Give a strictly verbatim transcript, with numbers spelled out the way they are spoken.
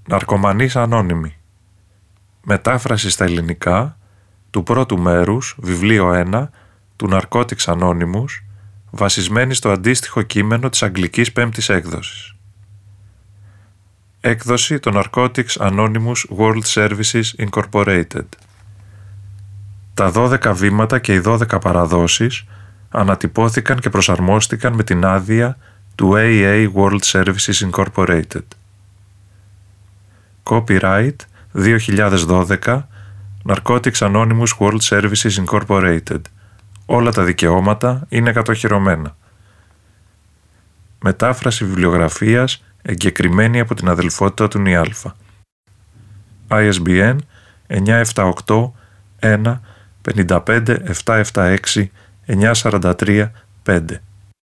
Ναρκωμανείς ανώνυμοι. Μετάφραση στα ελληνικά του πρώτου μέρους, βιβλίο ένα, του Narcotics Anonymous, βασισμένη στο αντίστοιχο κείμενο της αγγλικής πέμπτης έκδοσης. Έκδοση των Narcotics Anonymous World Services Incorporated. Τα δώδεκα βήματα και οι δώδεκα παραδόσεις ανατυπώθηκαν και προσαρμόστηκαν με την άδεια του έι έι World Services Incorporated. Copyright δύο χιλιάδες δώδεκα Narcotics Anonymous World Services Incorporated. Όλα τα δικαιώματα είναι κατοχυρωμένα. Μετάφραση βιβλιογραφίας εγκεκριμένη από την αδελφότητα του ΝΙΑΛΦΑ. άι ες μπι εν εννιά επτά οκτώ ένα πέντε πέντε επτά επτά έξι εννιά τέσσερα τρία πέντε.